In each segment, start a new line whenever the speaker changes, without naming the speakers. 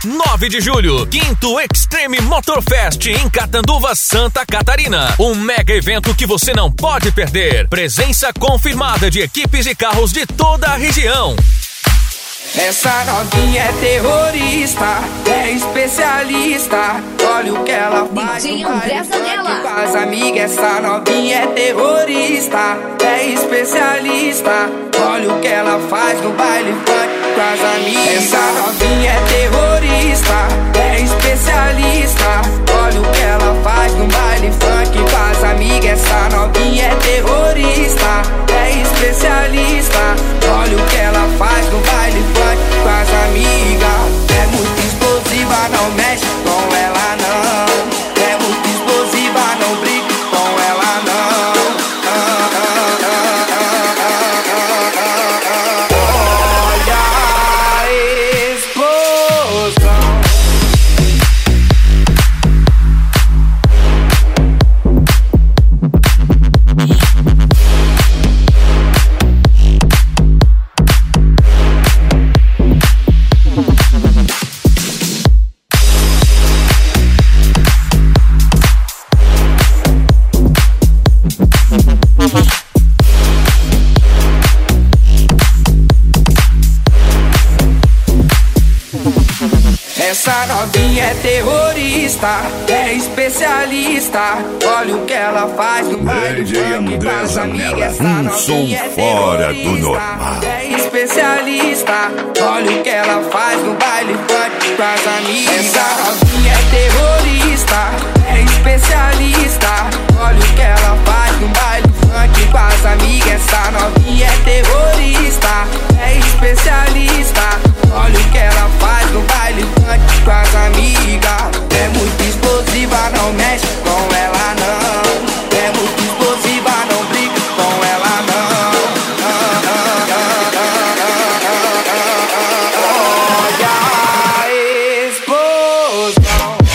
9 de julho, 5º Extreme Motorfest em Catanduva, Santa Catarina. Um mega evento que você não pode perder. Presença confirmada de equipes e carros de toda a região.
Essa novinha é terrorista, é especialista. Olha o que ela faz no baile funk com as amigas. Essa novinha é terrorista, é especialista. Olha o que ela faz no baile funk com as amigas. Essa novinha é terrorista, é especialista. Olha o que ela faz no baile funk com as amigas. Essa novinha é terrorista, é especialista. Olha o que ela faz no baile funk com as amigas. É muito explosiva, não mexe com ela não. É muito explosiva, não briga com ela não. Olha a explosão. Essa novinha é terrorista, é especialista. Olha o que ela faz no baile funk com as amigas. Essa novinha é
fora do normal.
É especialista. Olha o que ela faz no baile funk com as amigas. Essa novinha é terrorista, é especialista. Olha o que ela faz no baile funk com as amigas. Essa novinha é terrorista, é especialista. Olha o que ela faz no baile funk com as amigas. É muito explosiva, não mexe com ela não. É muito explosiva, não briga com ela não. Olha a explosão.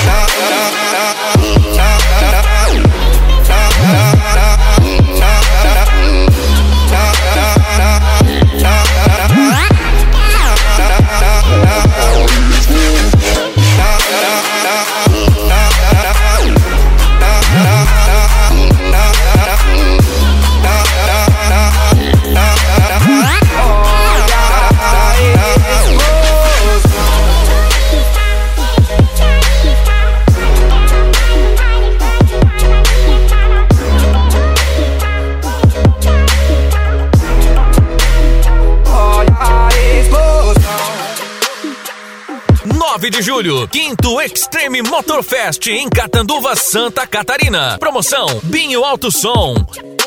De julho, 5º Extreme Motorfest em Catanduva, Santa Catarina. Promoção Binho Alto Som.